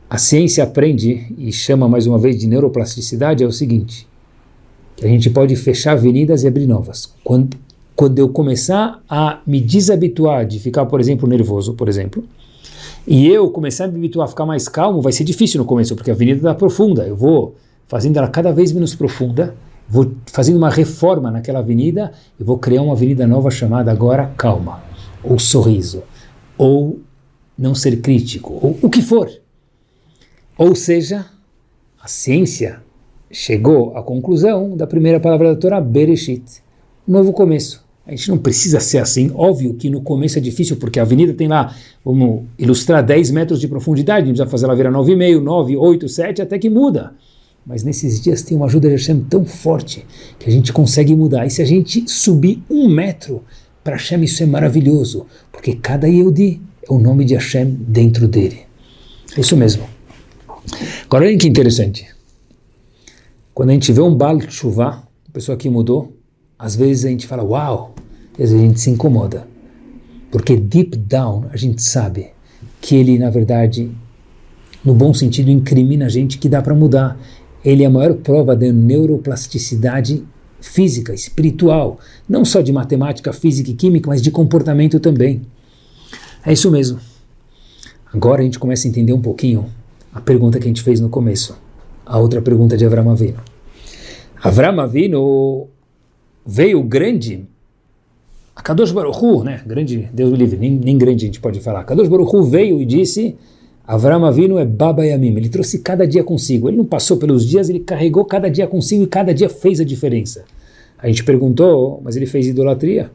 Speaker 1: a ciência aprende e chama mais uma vez de neuroplasticidade é o seguinte, que a gente pode fechar avenidas e abrir novas. Quando eu começar a me desabituar de ficar, por exemplo, nervoso, por exemplo, e eu começar a me habituar a ficar mais calmo, vai ser difícil no começo, porque a avenida está profunda, eu vou fazendo ela cada vez menos profunda, vou fazendo uma reforma naquela avenida, e vou criar uma avenida nova chamada agora calma, ou sorriso, ou não ser crítico, ou o que for. Ou seja, a ciência chegou à conclusão da primeira palavra da Torá, Bereshit, novo começo. A gente não precisa ser assim, óbvio que no começo é difícil, porque a avenida tem lá, vamos ilustrar, 10 metros de profundidade, a gente precisa fazer ela virar 9,5, 9, 8, 7, até que muda. Mas nesses dias tem uma ajuda de Hashem tão forte que a gente consegue mudar. E se a gente subir 1 metro para Hashem, isso é maravilhoso, porque cada Yehudi é o nome de Hashem dentro dele. É isso mesmo. Agora olha que interessante. Quando a gente vê um Baal Teshuvah, uma pessoa que mudou, às vezes a gente fala, uau, às vezes a gente se incomoda. Porque deep down a gente sabe que ele, na verdade, no bom sentido, incrimina a gente que dá para mudar. Ele é a maior prova da neuroplasticidade física, espiritual, não só de matemática, física e química, mas de comportamento também. É isso mesmo. Agora a gente começa a entender um pouquinho a pergunta que a gente fez no começo, a outra pergunta de Avraham Avinu. Avraham Avinu veio grande, a Kadosh Baruch Hu, né? Grande, Deus me livre, nem grande a gente pode falar. Kadosh Baruch Hu veio e disse, Avraham Avinu é Baba Yamim, ele trouxe cada dia consigo, ele não passou pelos dias, ele carregou cada dia consigo e cada dia fez a diferença. A gente perguntou, mas ele fez idolatria?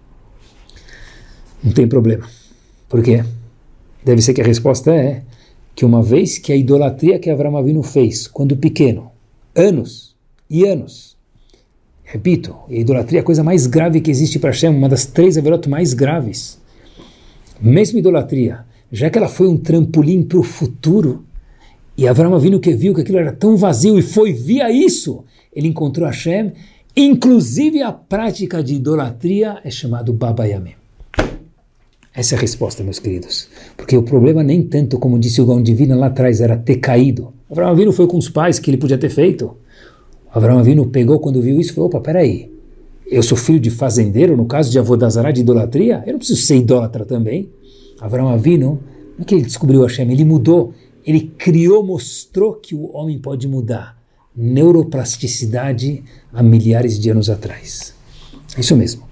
Speaker 1: Não tem problema. Por quê? Deve ser que a resposta é que uma vez que a idolatria que Avraham Avinu fez, quando pequeno, anos e anos, repito, a idolatria é a coisa mais grave que existe para Hashem, uma das 3 averot mais graves. Mesmo idolatria, já que ela foi um trampolim para o futuro, e Avraham Avinu que viu que aquilo era tão vazio e foi via isso, ele encontrou Hashem, inclusive a prática de idolatria é chamado Baba Yamim. Essa é a resposta, meus queridos. Porque o problema nem tanto, como disse o Gaon Divina lá atrás, era ter caído. Avraham Avinu foi com os pais que ele podia ter feito. Avraham Avinu pegou quando viu isso e falou, opa, peraí, eu sou filho de fazendeiro, no caso de Avodazará, de idolatria, eu não preciso ser idólatra também. Avraham Avinu, não é que ele descobriu Hashem, ele mudou, ele criou, mostrou que o homem pode mudar. Neuroplasticidade há milhares de anos atrás. É isso mesmo.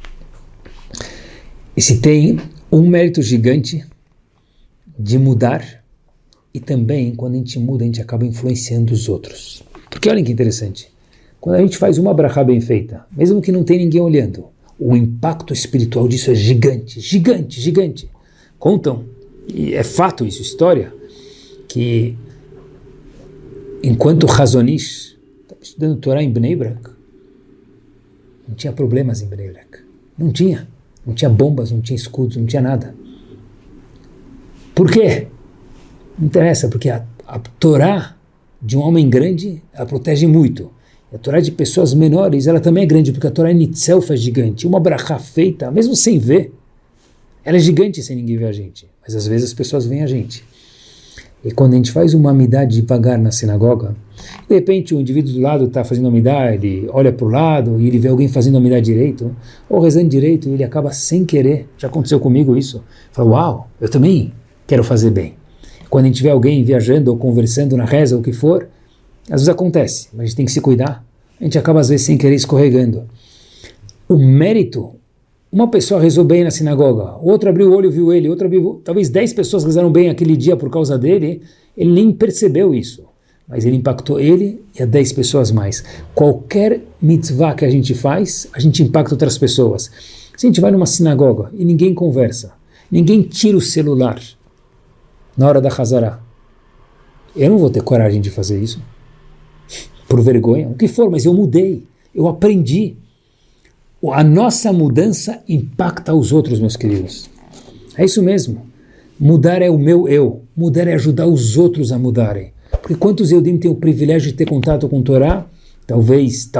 Speaker 1: E se tem um mérito gigante de mudar, e também, quando a gente muda, a gente acaba influenciando os outros. Porque olha que interessante, quando a gente faz uma brachá bem feita, mesmo que não tenha ninguém olhando, o impacto espiritual disso é gigante, gigante, gigante. Contam, e é fato isso, história, que enquanto Hazonish estava estudando Torá em Bnei Brak, não tinha problemas em Bnei Brak, não tinha bombas, não tinha escudos, não tinha nada. Por quê? Não interessa, porque a Torá de um homem grande, ela protege muito. A Torá de pessoas menores, ela também é grande, porque a Torá em itself é gigante. Uma brachá feita, mesmo sem ver, ela é gigante sem ninguém ver a gente. Mas às vezes as pessoas veem a gente. E quando a gente faz uma amidá devagar na sinagoga, de repente o indivíduo do lado está fazendo amidá, ele olha para o lado e ele vê alguém fazendo amidá direito, ou rezando direito, e ele acaba sem querer, já aconteceu comigo isso, fala, uau, eu também quero fazer bem. Quando a gente vê alguém viajando ou conversando na reza, ou o que for, às vezes acontece, mas a gente tem que se cuidar, a gente acaba às vezes sem querer escorregando. O mérito, uma pessoa rezou bem na sinagoga, outro abriu o olho, viu ele, outro abriu, talvez 10 pessoas rezaram bem aquele dia por causa dele, ele nem percebeu isso, mas ele impactou ele e a 10 pessoas mais. Qualquer mitzvah que a gente faz, a gente impacta outras pessoas. Se a gente vai numa sinagoga e ninguém conversa, ninguém tira o celular na hora da Hazará, eu não vou ter coragem de fazer isso, por vergonha, o que for, mas eu mudei, eu aprendi. A nossa mudança impacta os outros, meus queridos. É isso mesmo. Mudar é o meu eu. Mudar é ajudar os outros a mudarem. Porque quantos Eudim têm o privilégio de ter contato com Torá? Talvez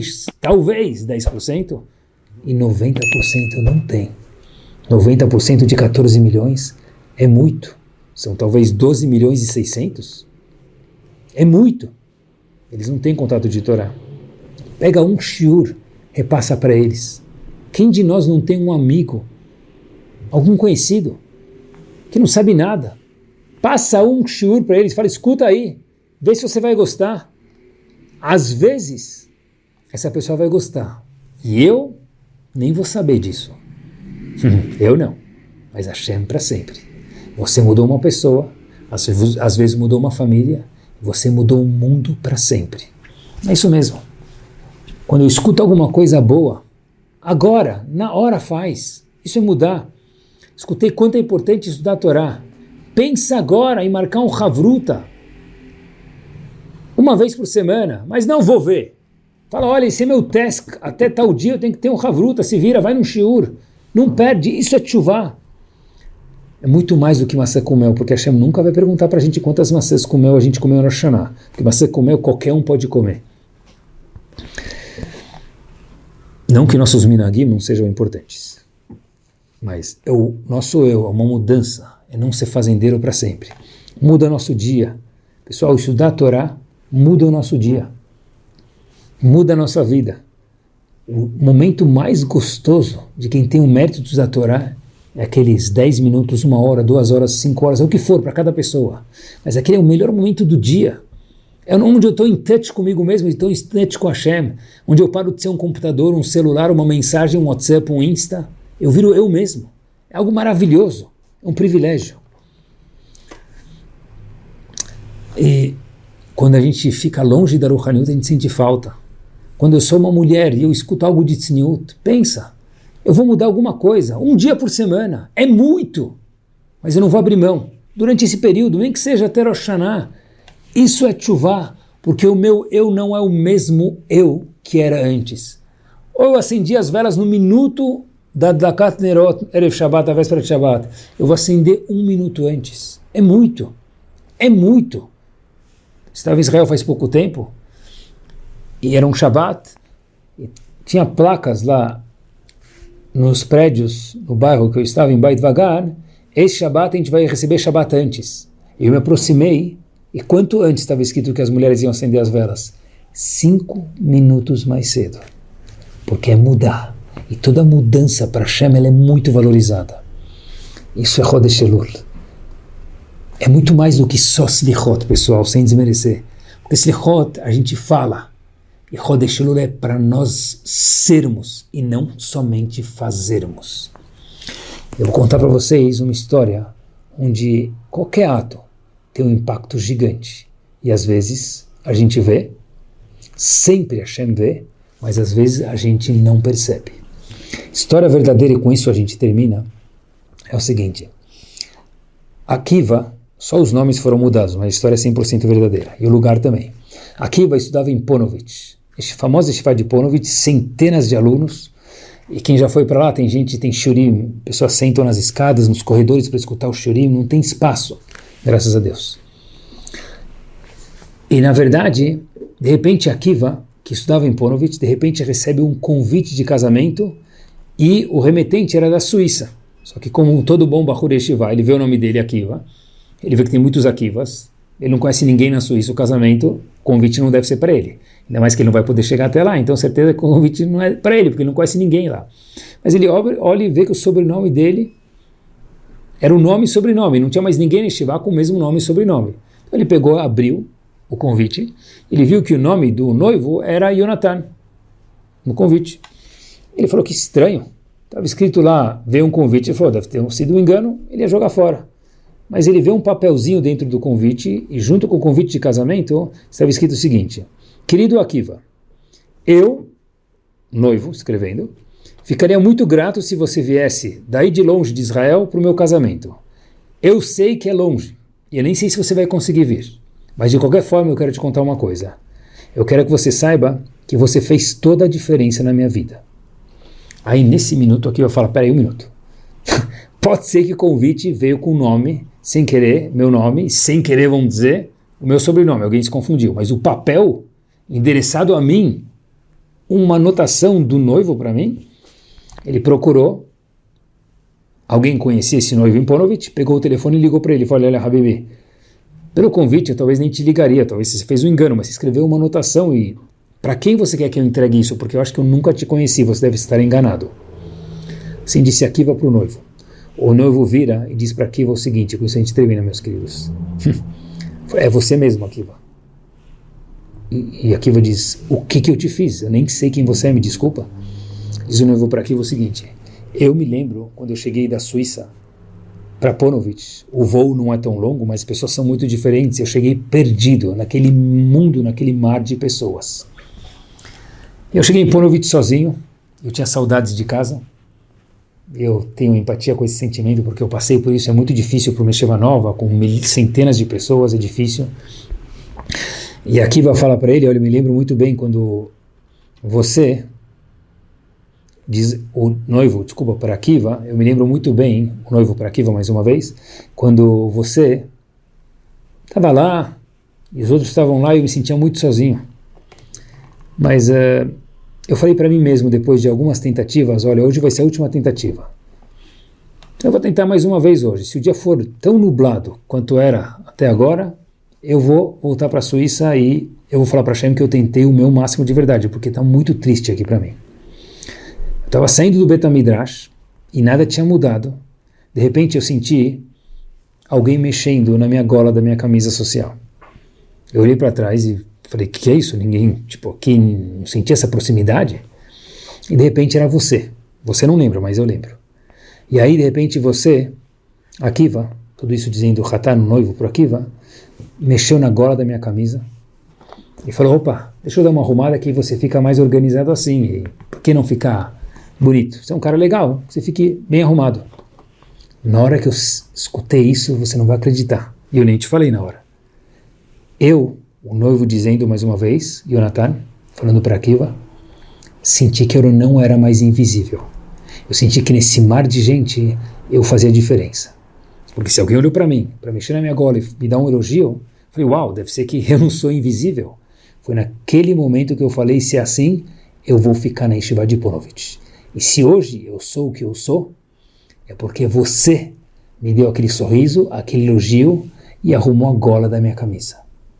Speaker 1: 10%. E 90% não tem. 90% de 14 milhões é muito. São talvez 12 milhões e 600. É muito. Eles não têm contato de Torá. Pega um shiur, repassa para eles. Quem de nós não tem um amigo, algum conhecido, que não sabe nada? Passa um shiur para eles, fala, escuta aí, vê se você vai gostar. Às vezes, essa pessoa vai gostar. E eu nem vou saber disso. Eu não. Mas Hashem para sempre. Você mudou uma pessoa, às vezes mudou uma família, você mudou o mundo para sempre. É isso mesmo. Quando eu escuto alguma coisa boa, agora, na hora faz. Isso é mudar. Escutei quanto é importante estudar a Torá. Pensa agora em marcar um Havruta. Uma vez por semana, mas não vou ver. Fala, olha, esse é meu teste, até tal dia eu tenho que ter um Havruta, se vira, vai num shiur. Não perde, isso é tchuvá. É muito mais do que maçã com mel, porque Hashem nunca vai perguntar para a gente quantas maçãs com mel a gente comeu no Rosh Hashanah. Porque maçã com mel qualquer um pode comer. Não que nossos minagim não sejam importantes, mas nosso eu, é uma mudança, é não ser fazendeiro para sempre. Muda nosso dia. Pessoal, estudar a Torá muda o nosso dia, muda a nossa vida. O momento mais gostoso de quem tem o mérito de estudar a Torá é aqueles 10 minutos, 1 hora, 2 horas, 5 horas, é o que for para cada pessoa. Mas aquele é o melhor momento do dia. É onde eu estou em touch comigo mesmo, estou em touch com Hashem, onde eu paro de ser um computador, um celular, uma mensagem, um WhatsApp, um Insta. Eu viro eu mesmo. É algo maravilhoso, é um privilégio. E quando a gente fica longe da Ruhaniut, a gente sente falta. Quando eu sou uma mulher e eu escuto algo de Tzniut, pensa, eu vou mudar alguma coisa, um dia por semana, é muito, mas eu não vou abrir mão. Durante esse período, nem que seja até Rosh Hashanah, isso é tchuvá, porque o meu eu não é o mesmo eu que era antes. Ou eu acendi as velas no minuto da Adlakat Nerot, Erev Shabbat, a véspera de Shabbat. Eu vou acender 1 minuto antes. É muito. É muito. Estava em Israel faz pouco tempo, e era um Shabbat, e tinha placas lá nos prédios, no bairro que eu estava, em Beit Vagar, esse Shabbat a gente vai receber Shabbat antes. Eu me aproximei, e quanto antes estava escrito que as mulheres iam acender as velas? 5 minutos mais cedo. Porque é mudar. E toda mudança para Hashem ela é muito valorizada. Isso é Chodesh Elul. É muito mais do que só Slichot, pessoal, sem desmerecer. Porque Slichot a gente fala. E Chodesh Elul é para nós sermos e não somente fazermos. Eu vou contar para vocês uma história onde qualquer ato tem um impacto gigante. E às vezes a gente vê, sempre Hashem vê, mas às vezes a gente não percebe. História verdadeira, e com isso a gente termina, é o seguinte. Akiva, só os nomes foram mudados, mas a história é 100% verdadeira. E o lugar também. Akiva estudava em Ponovitch. Este famoso Yeshiva de Ponovitch, centenas de alunos. E quem já foi para lá, tem gente, tem shurim, pessoas sentam nas escadas, nos corredores para escutar o shurim, não tem espaço. Graças a Deus. E na verdade, de repente Akiva, que estudava em Ponovitch, de repente recebe um convite de casamento e o remetente era da Suíça. Só que como todo bom Bahur Yeshiva, ele vê o nome dele, Akiva, ele vê que tem muitos Akivas, ele não conhece ninguém na Suíça, o casamento, o convite não deve ser para ele. Ainda mais que ele não vai poder chegar até lá, então certeza que o convite não é para ele, porque ele não conhece ninguém lá. Mas ele olha e vê que o sobrenome dele era o nome e sobrenome, não tinha mais ninguém na Yeshiva com o mesmo nome e sobrenome. Então ele pegou, abriu o convite, ele viu que o nome do noivo era Yonatan, no convite. Ele falou que estranho, estava escrito lá, veio um convite, ele falou, deve ter sido um engano, ele ia jogar fora. Mas ele vê um papelzinho dentro do convite, e junto com o convite de casamento, estava escrito o seguinte, querido Akiva, eu, noivo, escrevendo, ficaria muito grato se você viesse daí de longe de Israel para o meu casamento. Eu sei que é longe, e eu nem sei se você vai conseguir vir. Mas de qualquer forma eu quero te contar uma coisa. Eu quero que você saiba que você fez toda a diferença na minha vida. Aí nesse minuto aqui eu falo, peraí um minuto. Pode ser que o convite veio com o nome, sem querer, meu nome, sem querer vamos dizer, o meu sobrenome, alguém se confundiu. Mas o papel endereçado a mim, uma anotação do noivo para mim, ele procurou, alguém conhecia esse noivo em Ponovitch, pegou o telefone e ligou para ele, falou, olha Habibi, Pelo convite, eu talvez nem te ligaria, talvez você fez um engano, mas você escreveu uma anotação e para quem você quer que eu entregue isso? Porque eu acho que eu nunca te conheci, você deve estar enganado. Assim disse Akiva para o noivo. O noivo vira e diz para Akiva o seguinte, com isso a gente termina, meus queridos. É você mesmo, Akiva. E Akiva diz, o que eu te fiz? Eu nem sei quem você é, me desculpa. Diz o noivo para Akiva o seguinte, eu me lembro quando eu cheguei da Suíça para Ponovitch, o voo não é tão longo, mas as pessoas são muito diferentes, eu cheguei perdido naquele mundo, naquele mar de pessoas. Eu cheguei em Ponovitch sozinho, eu tinha saudades de casa, eu tenho empatia com esse sentimento porque eu passei por isso, é muito difícil para uma yeshiva nova, com centenas de pessoas, é difícil. E Akiva fala para ele, olha, eu me lembro muito bem quando você, diz o noivo, desculpa, para Akiva, eu me lembro muito bem, o noivo para Akiva mais uma vez, quando você estava lá, e os outros estavam lá e eu me sentia muito sozinho. Mas eu falei para mim mesmo, depois de algumas tentativas, olha, hoje vai ser a última tentativa. Então eu vou tentar mais uma vez hoje. Se o dia for tão nublado quanto era até agora, eu vou voltar para a Suíça e eu vou falar para Hashem que eu tentei o meu máximo de verdade, porque está muito triste aqui para mim. Eu estava saindo do Bet HaMidrash e nada tinha mudado. De repente eu senti alguém mexendo na minha gola da minha camisa social. Eu olhei para trás e falei, que é isso? Ninguém, aqui não sentia essa proximidade? E de repente era você. Você não lembra, mas eu lembro. E aí de repente você, Akiva, tudo isso dizendo Hatan, o noivo por Akiva, mexeu na gola da minha camisa e falou, opa, deixa eu dar uma arrumada que você fica mais organizado assim. E por que não ficar bonito? Você é um cara legal, você fique bem arrumado. Na hora que eu escutei isso, você não vai acreditar. E eu nem te falei na hora. O noivo dizendo mais uma vez, Yonatan, falando para Akiva, senti que eu não era mais invisível. Eu senti que nesse mar de gente eu fazia diferença. Porque se alguém olhou para mim, para mexer na minha gola e me dar um elogio, eu falei, uau, deve ser que eu não sou invisível. Foi naquele momento que eu falei, se é assim, eu vou ficar na Yeshiva de Ponovitch. E se hoje eu sou o que eu sou, é porque você me deu aquele sorriso, aquele elogio e arrumou a gola da minha camisa.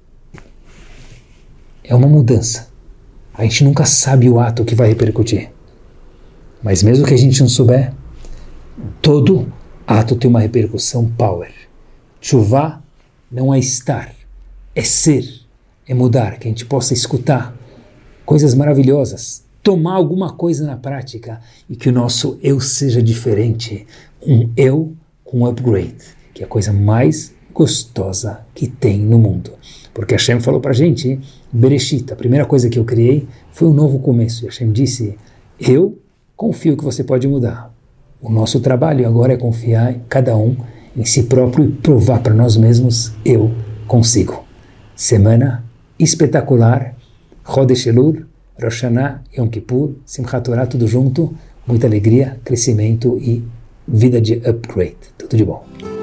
Speaker 1: É uma mudança. A gente nunca sabe o ato que vai repercutir. Mas mesmo que a gente não souber, todo ato tem uma repercussão power. Tshuvá não é estar, é ser, é mudar, que a gente possa escutar coisas maravilhosas, tomar alguma coisa na prática e que o nosso eu seja diferente, um eu com upgrade, que é a coisa mais gostosa que tem no mundo. Porque Hashem falou para a gente, Bereshit, a primeira coisa que eu criei foi um novo começo. E Hashem disse, eu confio que você pode mudar. O nosso trabalho agora é confiar em cada um em si próprio e provar para nós mesmos, eu consigo. Semana espetacular, Chodesh Elul, Rosh Hashanah, Yom Kippur, Simchat Torah, tudo junto, muita alegria, crescimento e vida de upgrade. Tudo de bom.